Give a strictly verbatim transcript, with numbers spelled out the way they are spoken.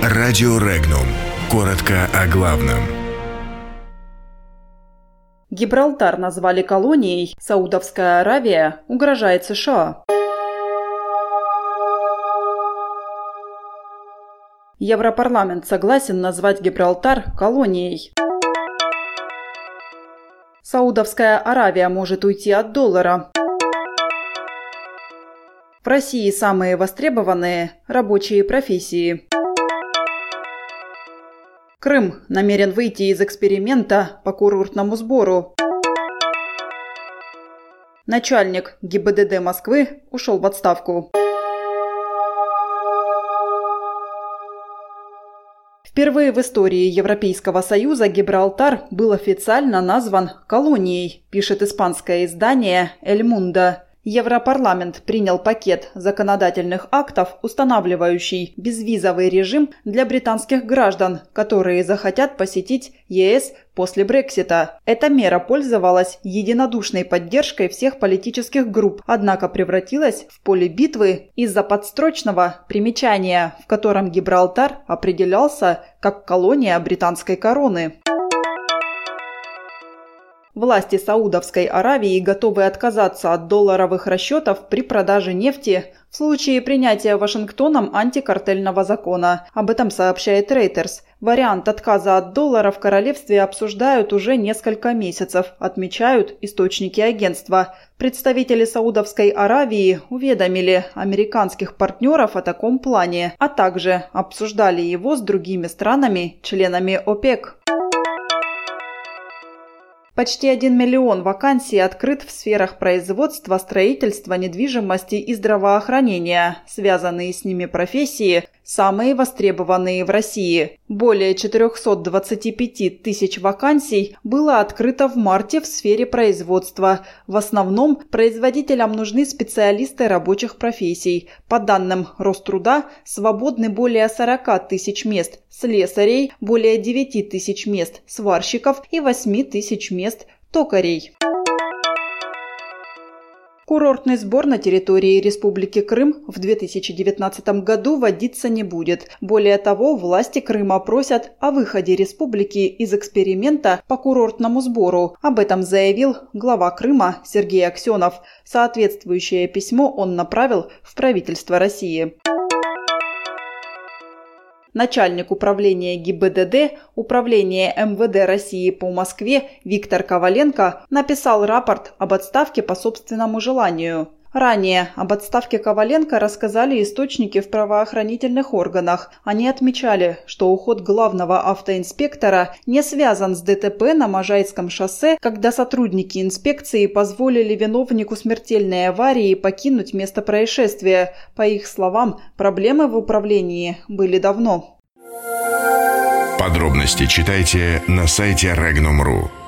Радио Регнум. Коротко о главном. Гибралтар назвали колонией, Саудовская Аравия угрожает США. Европарламент согласен назвать Гибралтар колонией. Саудовская Аравия может уйти от доллара. В России самые востребованные рабочие профессии. Крым намерен выйти из эксперимента по курортному сбору. Начальник ГИБДД Москвы ушел в отставку. Впервые в истории Европейского Союза Гибралтар был официально назван колонией, пишет испанское издание «Эль Мундо». Европарламент принял пакет законодательных актов, устанавливающий безвизовый режим для британских граждан, которые захотят посетить ЕС после Брексита. Эта мера пользовалась единодушной поддержкой всех политических групп, однако превратилась в поле битвы из-за подстрочного примечания, в котором Гибралтар определялся как колония британской короны. Власти Саудовской Аравии готовы отказаться от долларовых расчетов при продаже нефти в случае принятия Вашингтоном антикартельного закона. Об этом сообщает Reuters. Вариант отказа от доллара в королевстве обсуждают уже несколько месяцев, отмечают источники агентства. Представители Саудовской Аравии уведомили американских партнеров о таком плане, а также обсуждали его с другими странами, членами ОПЕК. Почти один миллион вакансий открыт в сферах производства, строительства, недвижимости и здравоохранения. Связанные с ними профессии самые востребованные в России. Более четыреста двадцать пять тысяч вакансий было открыто в марте в сфере производства. В основном производителям нужны специалисты рабочих профессий. По данным Росструда, свободны более сорок тысяч мест слесарей, более девять тысяч мест сварщиков и восемь тысяч мест токарей. Курортный сбор на территории Республики Крым в две тысячи девятнадцатом году вводиться не будет. Более того, власти Крыма просят о выходе республики из эксперимента по курортному сбору. Об этом заявил глава Крыма Сергей Аксенов. Соответствующее письмо он направил в правительство России. Начальник управления ГИБДД, управления эм вэ дэ России по Москве Виктор Коваленко написал рапорт об отставке по собственному желанию. Ранее об отставке Коваленко рассказали источники в правоохранительных органах. Они отмечали, что уход главного автоинспектора не связан с дэ тэ пэ на Можайском шоссе, когда сотрудники инспекции позволили виновнику смертельной аварии покинуть место происшествия. По их словам, проблемы в управлении были давно. Подробности читайте на сайте регнум точка ру.